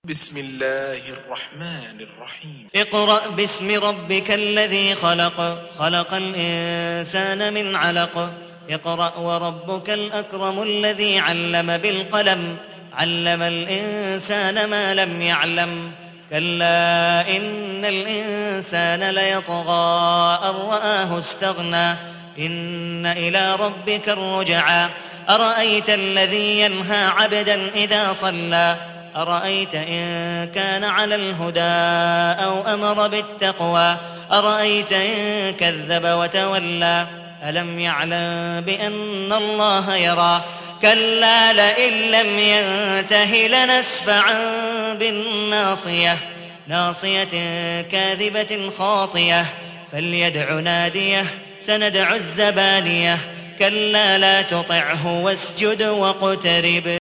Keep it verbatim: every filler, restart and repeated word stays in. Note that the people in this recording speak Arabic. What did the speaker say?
بسم الله الرحمن الرحيم اقرأ باسم ربك الذي خلق خلق الإنسان من علق اقرأ وربك الأكرم الذي علم بالقلم علم الإنسان ما لم يعلم كلا إن الإنسان ليطغى أن رآه استغنى إن إلى ربك الرجعى أرأيت الذي ينهى عبدا إذا صلى أرأيت إن كان على الهدى أو أمر بالتقوى أرأيت إن كذب وتولى ألم يعلم بأن الله يرى كلا لئن لم ينته لنسفعا بالناصية ناصية كاذبة خاطية فليدع ناديه سندع الزبانية كلا لا تطعه واسجد واقترب.